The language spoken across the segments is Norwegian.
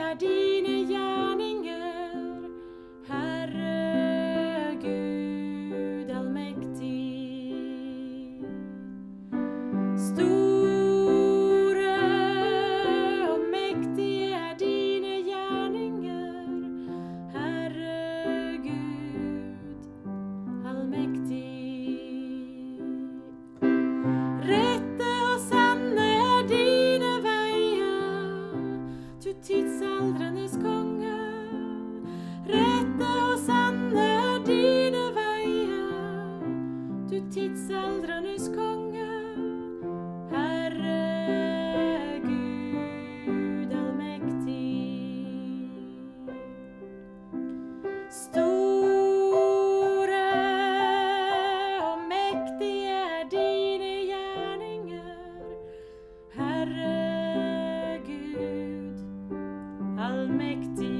er dine gjerninger, Herre Gud allmektig. Store og mektige er dine gjerninger, Herre Gud allmektig. Rette og sanne er dine veier, du tidsaldrenes konge. Rette og sanne er dine veier, du tidsaldrenes konge. Herre Gud allmektig. Store og mektige er dine gjerninger, Herre Gud allmektig.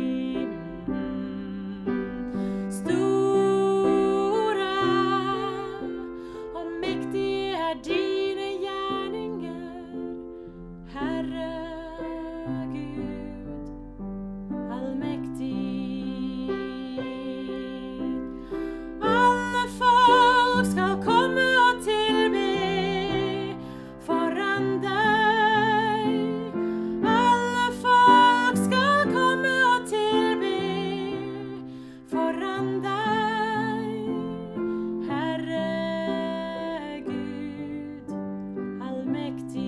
Store og mektige er dine gjerninger, Herre Gud allmektig. Alle folk skal komme og tilbe foran deg. Alle folk skal komme og tilbe foran deg, Herre Gud allmektig.